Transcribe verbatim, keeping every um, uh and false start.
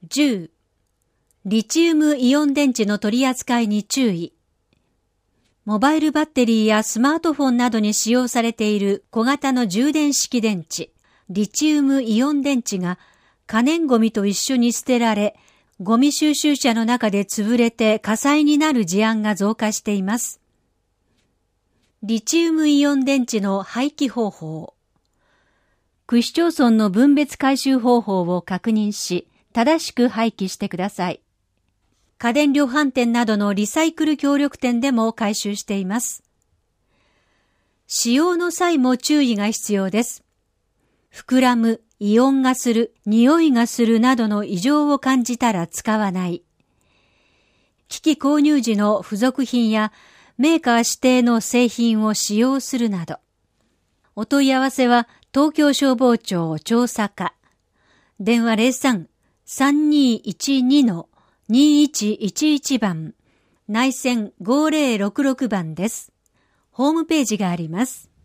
じゅう、リチウムイオン電池の取り扱いに注意。モバイルバッテリーやスマートフォンなどに使用されている小型の充電式電池、リチウムイオン電池が可燃ゴミと一緒に捨てられ、ゴミ収集車の中で潰れて火災になる事案が増加しています。リチウムイオン電池の廃棄方法。区市町村の分別回収方法を確認し、正しく廃棄してください。家電量販店などのリサイクル協力店でも回収しています。使用の際も注意が必要です。膨らむ、異音がする、匂いがするなどの異常を感じたら使わない。機器購入時の付属品やメーカー指定の製品を使用するなど。お問い合わせは東京消防庁調査課。電話 ゼロさん さんにいちに にいちいちいち 番、内線ごぜろろくろく番です。ホームページがあります。